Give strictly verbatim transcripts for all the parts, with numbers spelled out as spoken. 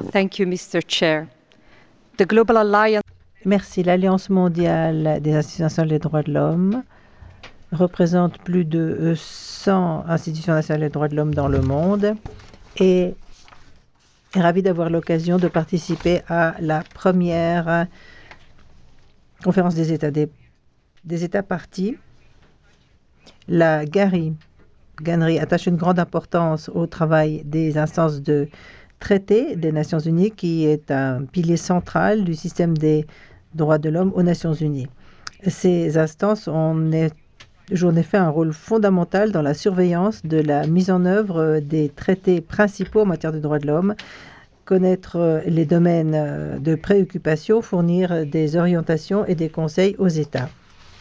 Thank you, mister Chair. The Global Alliance Merci. L'Alliance mondiale des institutions des droits de l'homme représente plus de cent institutions nationales des droits de l'homme dans le monde et est ravie d'avoir l'occasion de participer à la première conférence des États des, des États partis. La GARI, GANRI attache une grande importance au travail des instances de traité des Nations Unies, qui est un pilier central du système des droits de l'homme aux Nations Unies. Ces instances ont jouent en effet un rôle fondamental dans la surveillance de la mise en œuvre des traités principaux en matière de droits de l'homme, connaître les domaines de préoccupation, fournir des orientations et des conseils aux États.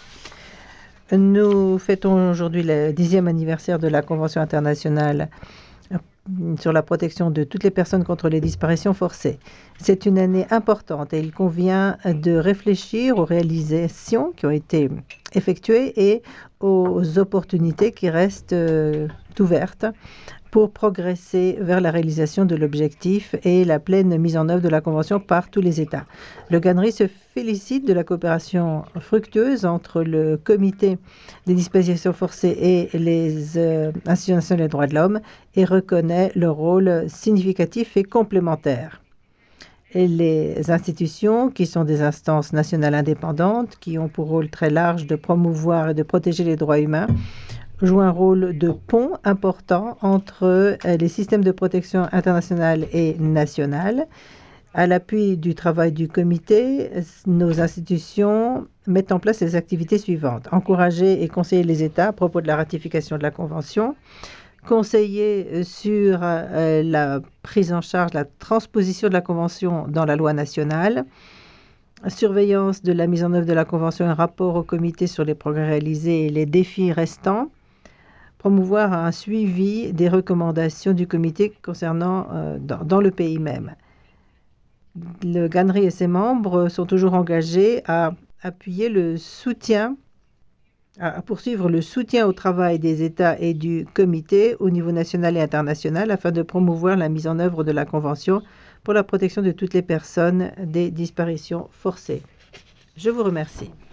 Nous fêtons aujourd'hui le dixième anniversaire de la Convention internationale sur la protection de toutes les personnes contre les disparitions forcées. C'est une année importante et il convient de réfléchir aux réalisations qui ont été effectuées et aux opportunités qui restent euh, ouvertes pour progresser vers la réalisation de l'objectif et la pleine mise en œuvre de la Convention par tous les États. Le GANRI se félicite de la coopération fructueuse entre le Comité des disparitions forcées et les euh, institutions nationales des droits de l'homme et reconnaît leur rôle significatif et complémentaire. Et les institutions, qui sont des instances nationales indépendantes, qui ont pour rôle très large de promouvoir et de protéger les droits humains, joue un rôle de pont important entre les systèmes de protection internationale et nationale. À l'appui du travail du comité, nos institutions mettent en place les activités suivantes. Encourager et conseiller les États à propos de la ratification de la Convention, conseiller sur euh, la prise en charge, la transposition de la Convention dans la loi nationale, surveillance de la mise en œuvre de la Convention, un rapport au comité sur les progrès réalisés et les défis restants, promouvoir un suivi des recommandations du comité concernant euh, dans, dans le pays même. Le GANRI et ses membres sont toujours engagés à appuyer le soutien, à poursuivre le soutien au travail des États et du comité au niveau national et international afin de promouvoir la mise en œuvre de la Convention pour la protection de toutes les personnes des disparitions forcées. Je vous remercie.